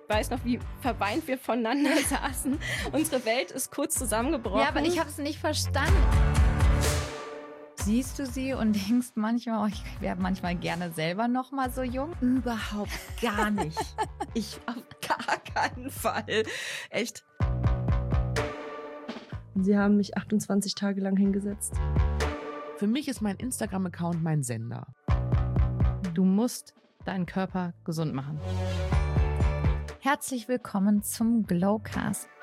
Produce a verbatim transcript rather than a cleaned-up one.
weiß noch, wie verweint wir voneinander saßen. Unsere Welt ist kurz zusammengebrochen. Ja, aber ich habe es nicht verstanden. Siehst du sie und denkst manchmal, oh, ich wäre manchmal gerne selber noch mal so jung? Überhaupt gar nicht. Ich auf gar keinen Fall. Echt. Sie haben mich achtundzwanzig Tage lang hingesetzt. Für mich ist mein Instagram-Account mein Sender. Du musst deinen Körper gesund machen. Herzlich willkommen zum Glowcast,